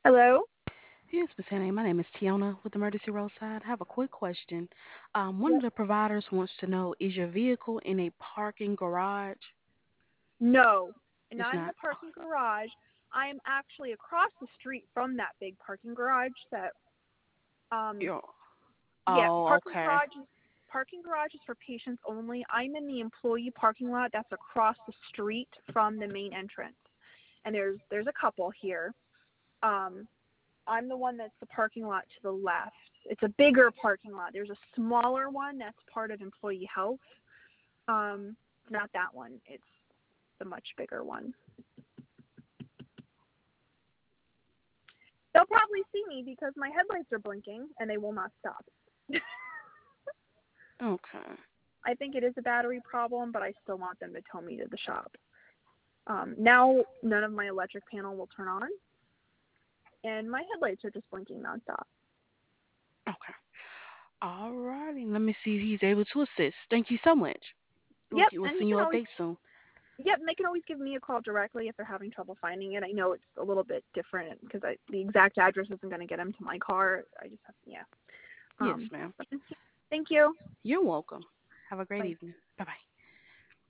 Hello? Yes, Miss Hannah. My name is Tiona with Emergency Roadside. I have a quick question. One of Yep. the providers wants to know, is your vehicle in a parking garage? No, It's not in the not. parking garage. I am actually across the street from that big parking garage that um Yeah. yeah, Oh, okay. parking garage is for patients only. I'm in the employee parking lot that's across the street from the main entrance. And there's a couple here. Um I'm the one that's the parking lot to the left. It's a bigger parking lot. There's a smaller one that's part of employee health. It's not that one. It's the much bigger one. They'll probably see me because my headlights are blinking and they will not stop. Okay. I think it is a battery problem, but I still want them to tow me to the shop. Now none of my electric panel will turn on, and my headlights are just blinking nonstop. Okay. Alrighty. Let me see if he's able to assist. Thank you so much. Yep, We'll and he send you can an always update soon. yep, and they can always give me a call directly if they're having trouble finding it. I know it's a little bit different because the exact address isn't going to get them to my car. I just have yeah. Yes, ma'am. But thank you. You're welcome. Have a great Bye. evening. Bye bye.